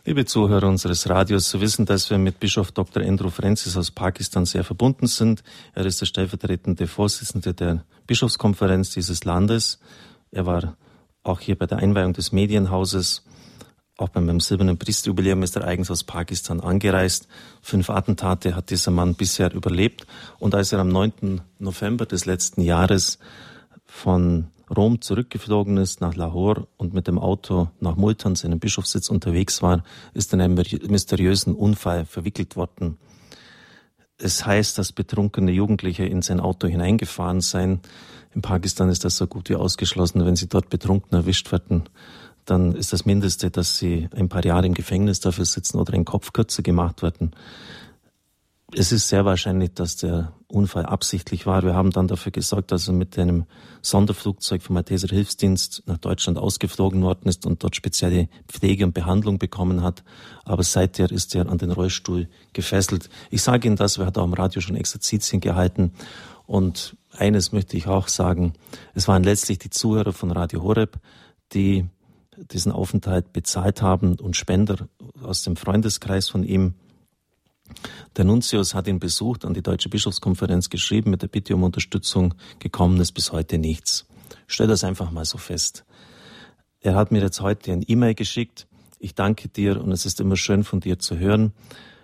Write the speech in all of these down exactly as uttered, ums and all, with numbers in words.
Liebe Zuhörer unseres Radios, Sie wissen, dass wir mit Bischof Doktor Andrew Francis aus Pakistan sehr verbunden sind. Er ist der stellvertretende Vorsitzende der Bischofskonferenz dieses Landes. Er war auch hier bei der Einweihung des Medienhauses. Auch bei meinem silbernen Priesterjubiläum ist er eigens aus Pakistan angereist. Fünf Attentate hat dieser Mann bisher überlebt. Und als er am neunten November des letzten Jahres von Rom zurückgeflogen ist nach Lahore und mit dem Auto nach Multan, seinem Bischofssitz, unterwegs war, ist in einen mysteriösen Unfall verwickelt worden. Es heißt, dass betrunkene Jugendliche in sein Auto hineingefahren seien. In Pakistan ist das so gut wie ausgeschlossen. Wenn sie dort betrunken erwischt werden, dann ist das Mindeste, dass sie ein paar Jahre im Gefängnis dafür sitzen oder ein Kopf kürzer gemacht werden. Es ist sehr wahrscheinlich, dass der Unfall absichtlich war. Wir haben dann dafür gesorgt, dass er mit einem Sonderflugzeug vom Malteser Hilfsdienst nach Deutschland ausgeflogen worden ist und dort spezielle Pflege und Behandlung bekommen hat. Aber seither ist er an den Rollstuhl gefesselt. Ich sage Ihnen das, wir hatten auch im Radio schon Exerzitien gehalten. Und eines möchte ich auch sagen, es waren letztlich die Zuhörer von Radio Horeb, die diesen Aufenthalt bezahlt haben und Spender aus dem Freundeskreis von ihm. Der Nuntius hat ihn besucht, an die Deutsche Bischofskonferenz geschrieben, mit der Bitte um Unterstützung. Gekommen ist bis heute nichts. Ich stelle das einfach mal so fest. Er hat mir jetzt heute ein E-Mail geschickt. Ich danke dir und es ist immer schön von dir zu hören.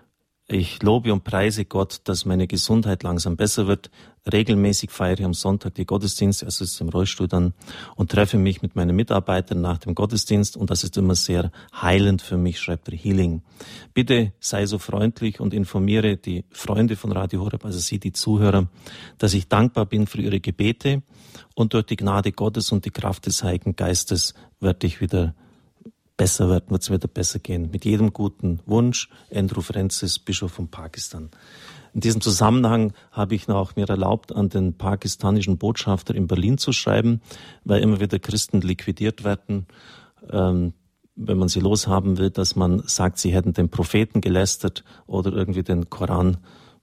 Ich lobe und preise Gott, dass meine Gesundheit langsam besser wird. Regelmäßig feiere ich am Sonntag die Gottesdienste, also ist im Rollstuhl dann, und treffe mich mit meinen Mitarbeitern nach dem Gottesdienst und das ist immer sehr heilend für mich, schreibt er Healing. Bitte sei so freundlich und informiere die Freunde von Radio Horeb, also Sie, die Zuhörer, dass ich dankbar bin für Ihre Gebete und durch die Gnade Gottes und die Kraft des Heiligen Geistes werde ich wieder besser werden, wird es wieder besser gehen. Mit jedem guten Wunsch, Andrew Francis, Bischof von Pakistan. In diesem Zusammenhang habe ich noch mir erlaubt, an den pakistanischen Botschafter in Berlin zu schreiben, weil immer wieder Christen liquidiert werden, ähm, wenn man sie loshaben will, dass man sagt, sie hätten den Propheten gelästert oder irgendwie den Koran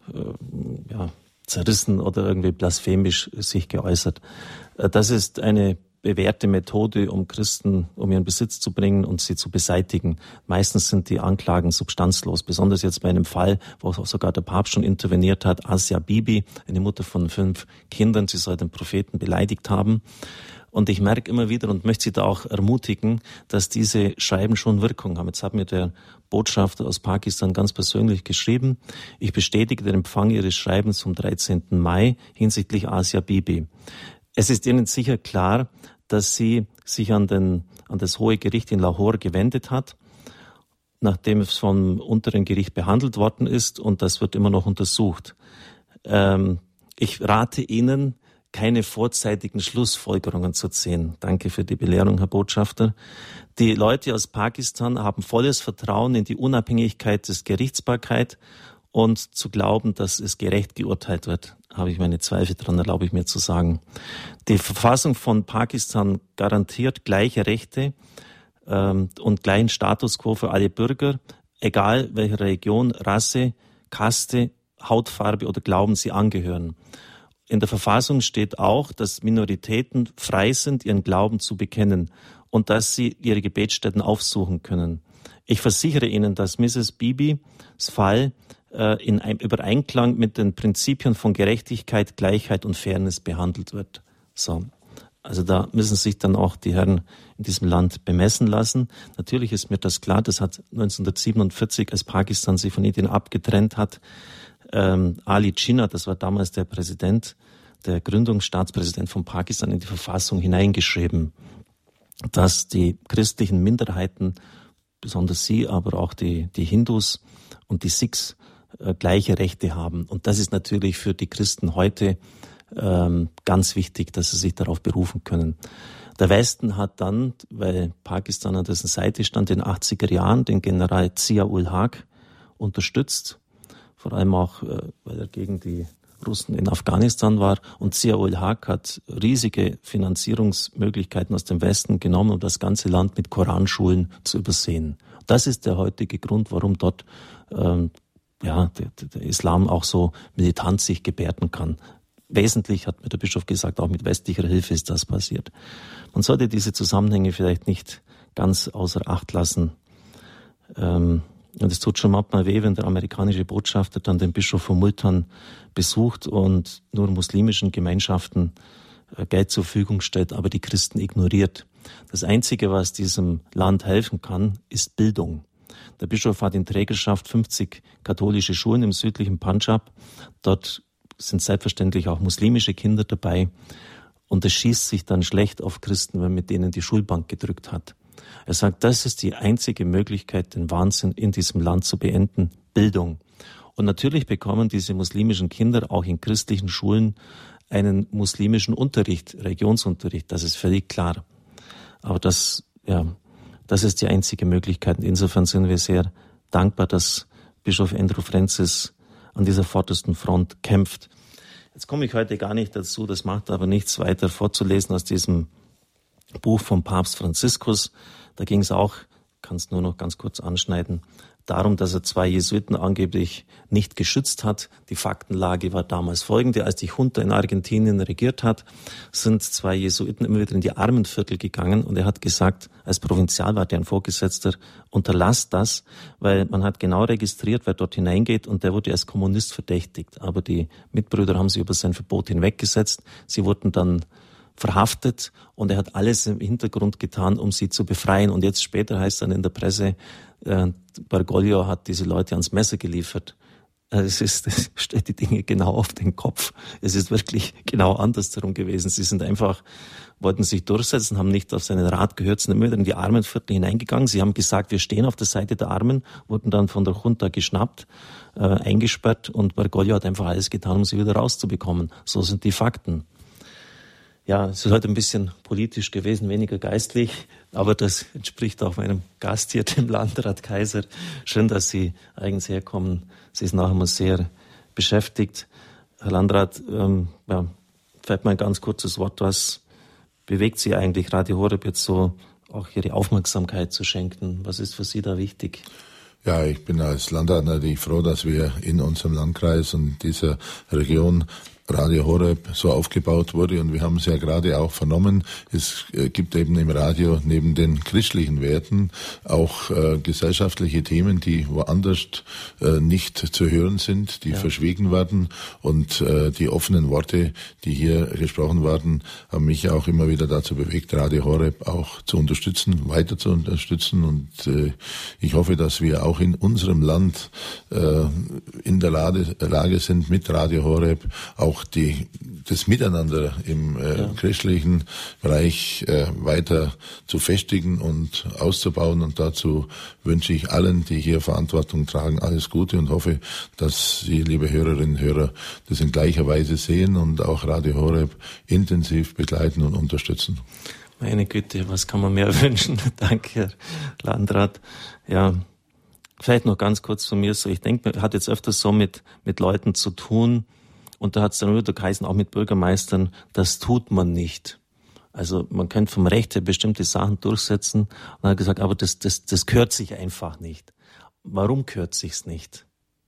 äh, ja, zerrissen oder irgendwie blasphemisch sich geäußert. Äh, das ist eine bewährte Methode, um Christen um ihren Besitz zu bringen und sie zu beseitigen. Meistens sind die Anklagen substanzlos, besonders jetzt bei einem Fall, wo sogar der Papst schon interveniert hat. Asia Bibi, eine Mutter von fünf Kindern, sie soll den Propheten beleidigt haben. Und ich merke immer wieder und möchte Sie da auch ermutigen, dass diese Schreiben schon Wirkung haben. Jetzt hat mir der Botschafter aus Pakistan ganz persönlich geschrieben. Ich bestätige den Empfang Ihres Schreibens vom dreizehnten Mai hinsichtlich Asia Bibi. Es ist Ihnen sicher klar, dass sie sich an, den, an das Hohe Gericht in Lahore gewendet hat, nachdem es vom unteren Gericht behandelt worden ist und das wird immer noch untersucht. Ähm, ich rate Ihnen, keine vorzeitigen Schlussfolgerungen zu ziehen. Danke für die Belehrung, Herr Botschafter. Die Leute aus Pakistan haben volles Vertrauen in die Unabhängigkeit des Gerichtsbarkeit und zu glauben, dass es gerecht geurteilt wird, habe ich meine Zweifel dran, erlaube ich mir zu sagen. Die Verfassung von Pakistan garantiert gleiche Rechte ähm, und gleichen Status quo für alle Bürger, egal welcher Religion, Rasse, Kaste, Hautfarbe oder Glauben sie angehören. In der Verfassung steht auch, dass Minoritäten frei sind, ihren Glauben zu bekennen und dass sie ihre Gebetsstätten aufsuchen können. Ich versichere Ihnen, dass Misses Bibis Fall in einem Übereinklang mit den Prinzipien von Gerechtigkeit, Gleichheit und Fairness behandelt wird. So. Also da müssen sich dann auch die Herren in diesem Land bemessen lassen. Natürlich ist mir das klar, das hat neunzehnhundertsiebenundvierzig, als Pakistan sich von Indien abgetrennt hat, ähm, Ali Jinnah, das war damals der Präsident, der Gründungsstaatspräsident von Pakistan, in die Verfassung hineingeschrieben, dass die christlichen Minderheiten, besonders sie, aber auch die, die Hindus und die Sikhs, gleiche Rechte haben. Und das ist natürlich für die Christen heute ähm, ganz wichtig, dass sie sich darauf berufen können. Der Westen hat dann, weil Pakistan an dessen Seite stand, in den achtziger Jahren den General Zia-ul-Haq unterstützt, vor allem auch, äh, weil er gegen die Russen in Afghanistan war. Und Zia-ul-Haq hat riesige Finanzierungsmöglichkeiten aus dem Westen genommen, um das ganze Land mit Koranschulen zu übersehen. Das ist der heutige Grund, warum dort ähm, ja, der, der Islam auch so militant sich gebärden kann. Wesentlich, hat mir der Bischof gesagt, auch mit westlicher Hilfe ist das passiert. Man sollte diese Zusammenhänge vielleicht nicht ganz außer Acht lassen. Ähm, und es tut schon manchmal weh, wenn der amerikanische Botschafter dann den Bischof von Multan besucht und nur muslimischen Gemeinschaften äh, Geld zur Verfügung stellt, aber die Christen ignoriert. Das Einzige, was diesem Land helfen kann, ist Bildung. Der Bischof hat in Trägerschaft fünfzig katholische Schulen im südlichen Punjab. Dort sind selbstverständlich auch muslimische Kinder dabei. Und es schießt sich dann schlecht auf Christen, wenn man mit denen die Schulbank gedrückt hat. Er sagt, das ist die einzige Möglichkeit, den Wahnsinn in diesem Land zu beenden, Bildung. Und natürlich bekommen diese muslimischen Kinder auch in christlichen Schulen einen muslimischen Unterricht, Religionsunterricht, das ist völlig klar. Aber das, ja, das ist die einzige Möglichkeit. Insofern sind wir sehr dankbar, dass Bischof Andrew Francis an dieser vordersten Front kämpft. Jetzt komme ich heute gar nicht dazu, das macht aber nichts weiter vorzulesen aus diesem Buch vom Papst Franziskus. Da ging es auch, kann es nur noch ganz kurz anschneiden, darum, dass er zwei Jesuiten angeblich nicht geschützt hat. Die Faktenlage war damals folgende: Als die Junta in Argentinien regiert hat, sind zwei Jesuiten immer wieder in die Armenviertel gegangen und er hat gesagt, als Provinzialwart, deren Vorgesetzter, unterlasst das, weil man hat genau registriert, wer dort hineingeht, und der wurde als Kommunist verdächtigt. Aber die Mitbrüder haben sich über sein Verbot hinweggesetzt. Sie wurden dann verhaftet und er hat alles im Hintergrund getan, um sie zu befreien. Und jetzt später heißt dann in der Presse, äh, Bergoglio hat diese Leute ans Messer geliefert. Es ist, es stellt die Dinge genau auf den Kopf. Es ist wirklich genau andersherum gewesen. Sie sind einfach, wollten sich durchsetzen, haben nicht auf seinen Rat gehört, sind immer wieder in die Armenviertel hineingegangen. Sie haben gesagt, wir stehen auf der Seite der Armen, wurden dann von der Junta geschnappt, äh, eingesperrt, und Bergoglio hat einfach alles getan, um sie wieder rauszubekommen. So sind die Fakten. Ja, es ist heute ein bisschen politisch gewesen, weniger geistlich, aber das entspricht auch meinem Gast hier, dem Landrat Kaiser. Schön, dass Sie eigens herkommen. Sie ist nachher immer sehr beschäftigt. Herr Landrat, ähm, ja, vielleicht mal ein ganz kurzes Wort. Was bewegt Sie eigentlich, Radio Horeb jetzt so auch Ihre Aufmerksamkeit zu schenken? Was ist für Sie da wichtig? Ja, ich bin als Landrat natürlich froh, dass wir in unserem Landkreis und dieser Region Radio Horeb so aufgebaut wurde, und wir haben es ja gerade auch vernommen, es gibt eben im Radio neben den christlichen Werten auch äh, gesellschaftliche Themen, die woanders äh, nicht zu hören sind, die ja. verschwiegen werden, und äh, die offenen Worte, die hier gesprochen werden, haben mich auch immer wieder dazu bewegt, Radio Horeb auch zu unterstützen, weiter zu unterstützen, und äh, ich hoffe, dass wir auch in unserem Land äh, in der Lage, Lage sind, mit Radio Horeb auch die, das Miteinander im äh, ja. christlichen Bereich äh, weiter zu festigen und auszubauen. Und dazu wünsche ich allen, die hier Verantwortung tragen, alles Gute und hoffe, dass Sie, liebe Hörerinnen und Hörer, das in gleicher Weise sehen und auch Radio Horeb intensiv begleiten und unterstützen. Meine Güte, was kann man mehr wünschen? Danke, Herr Landrat. Ja, vielleicht noch ganz kurz von mir so. Ich denke, man hat jetzt öfters so mit, mit Leuten zu tun, und da hat es dann wieder geheißen, auch mit Bürgermeistern, das tut man nicht. Also man könnte vom Recht her bestimmte Sachen durchsetzen, und dann hat gesagt, aber das, das, das gehört sich einfach nicht. Warum gehört sich's nicht?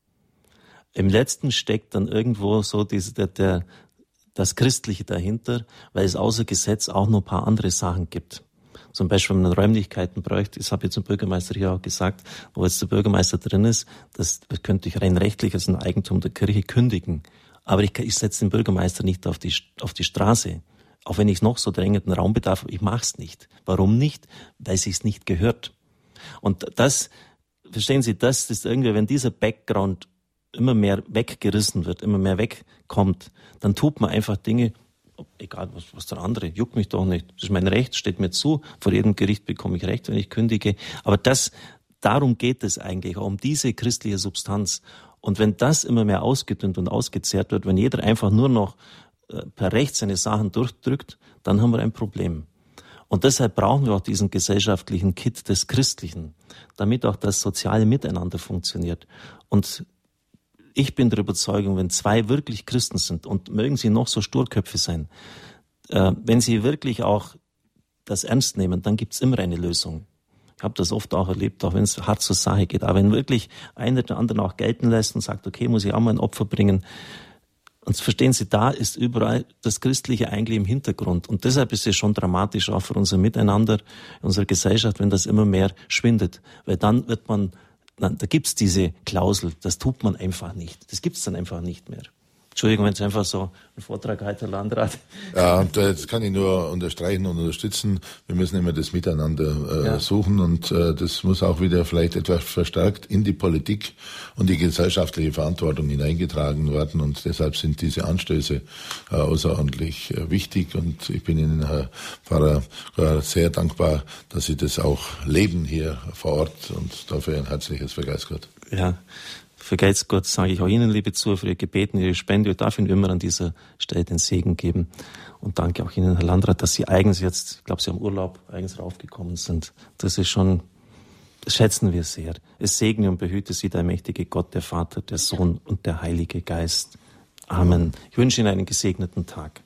Im Letzten steckt dann irgendwo so diese, der, der, das Christliche dahinter, weil es außer Gesetz auch noch ein paar andere Sachen gibt. Zum Beispiel, wenn man Räumlichkeiten bräuchte, das habe ich zum Bürgermeister hier auch gesagt, wo jetzt der Bürgermeister drin ist, das, das könnte ich rein rechtlich als ein Eigentum der Kirche kündigen. Aber ich, ich setze den Bürgermeister nicht auf die, auf die Straße. Auch wenn ich noch so drängenden Raumbedarf habe, ich mache es nicht. Warum nicht? Weil sich's nicht gehört. Und das, verstehen Sie, das ist irgendwie, wenn dieser Background immer mehr weggerissen wird, immer mehr wegkommt, dann tut man einfach Dinge, egal was, was der andere, juckt mich doch nicht. Das ist mein Recht, steht mir zu. Vor jedem Gericht bekomme ich Recht, wenn ich kündige. Aber das, darum geht es eigentlich, auch um diese christliche Substanz. Und wenn das immer mehr ausgedünnt und ausgezehrt wird, wenn jeder einfach nur noch äh, per Recht seine Sachen durchdrückt, dann haben wir ein Problem. Und deshalb brauchen wir auch diesen gesellschaftlichen Kit des Christlichen, damit auch das soziale Miteinander funktioniert. Und ich bin der Überzeugung, wenn zwei wirklich Christen sind, und mögen sie noch so Sturköpfe sein, äh, wenn sie wirklich auch das ernst nehmen, dann gibt's immer eine Lösung. Ich habe das oft auch erlebt, auch wenn es hart zur Sache geht. Aber wenn wirklich einer den anderen auch gelten lässt und sagt, okay, muss ich auch mal ein Opfer bringen, Und verstehen Sie, da ist überall das Christliche eigentlich im Hintergrund. Und deshalb ist es schon dramatisch auch für unser Miteinander, in unserer Gesellschaft, wenn das immer mehr schwindet. Weil dann wird man, na, da gibt's diese Klausel, das tut man einfach nicht. Das gibt's dann einfach nicht mehr. Entschuldigung, wenn es einfach so ein Vortrag halt, Herr Landrat. Ja, das kann ich nur unterstreichen und unterstützen. Wir müssen immer das Miteinander äh, ja. suchen und äh, das muss auch wieder vielleicht etwas verstärkt in die Politik und die gesellschaftliche Verantwortung hineingetragen werden und deshalb sind diese Anstöße äh, außerordentlich äh, wichtig und ich bin Ihnen, Herr Pfarrer, äh, sehr dankbar, dass Sie das auch leben hier vor Ort und dafür ein herzliches Vergelt's Gott. Ja. Vergelt's Gott, sage ich auch Ihnen, liebe Zuhörer, für Ihr Gebeten, Ihre Spende. Ich darf Ihnen immer an dieser Stelle den Segen geben. Und danke auch Ihnen, Herr Landrat, dass Sie eigens jetzt, ich glaube, Sie haben Urlaub, eigens raufgekommen sind. Das ist schon, das schätzen wir sehr. Es segne und behüte Sie, der mächtige Gott, der Vater, der Sohn und der Heilige Geist. Amen. Ich wünsche Ihnen einen gesegneten Tag.